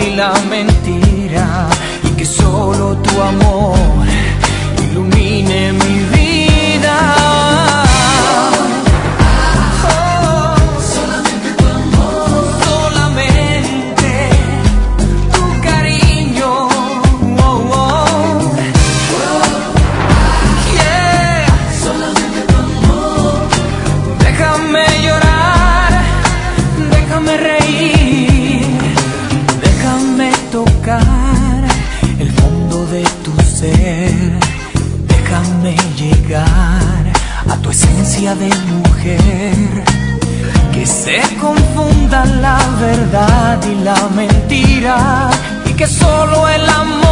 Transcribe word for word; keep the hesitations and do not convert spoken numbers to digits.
y la mentira, y que solo tu amor ilumine mi vida. Oh, solamente tu amor, solamente tu cariño. Oh, oh. Yeah. Solamente tu amor. Déjame llorar, déjame reír, déjame tocar el fondo de tu ser. Déjame llegar a tu esencia de mujer, que se confunda la verdad y la mentira, y que solo el amor